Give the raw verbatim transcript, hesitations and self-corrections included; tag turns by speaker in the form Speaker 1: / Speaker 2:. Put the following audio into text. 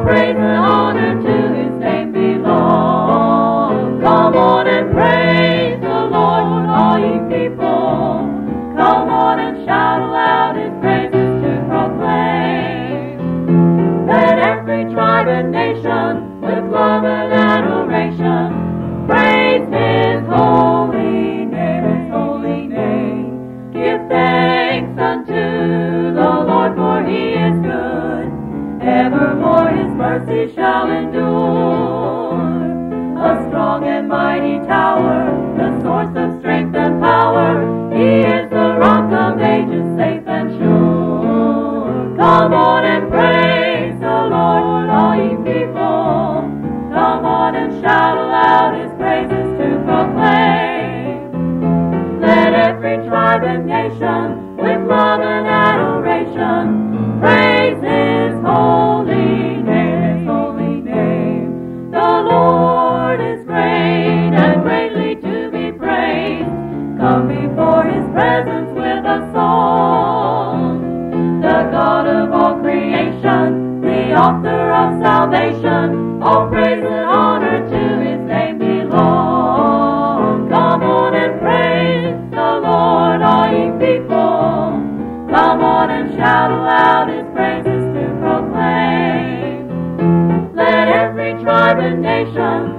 Speaker 1: All praise and honor to His name belong. Come on and praise the Lord, all ye people. Come on and shout aloud His praises to proclaim. Let every tribe and nation with love and adoration praise His holy name, His holy name. Give thanks unto the Lord, for He is good. Evermore His mercy shall endure. A strong and mighty tower, the source of strength and power. He is the rock of ages, safe and sure. Come on and praise the Lord, all ye people. Come on and shout aloud His praises to proclaim. Let every tribe and nation with love and adoration praise His holy name, His holy name. The Lord is great and greatly to be praised. Come before His presence with a song. The God of all creation, the author of salvation, all praise and honor to His name belong. Come on and praise the Lord, all ye people. Come on and shout aloud His praises to proclaim. Let every tribe and nation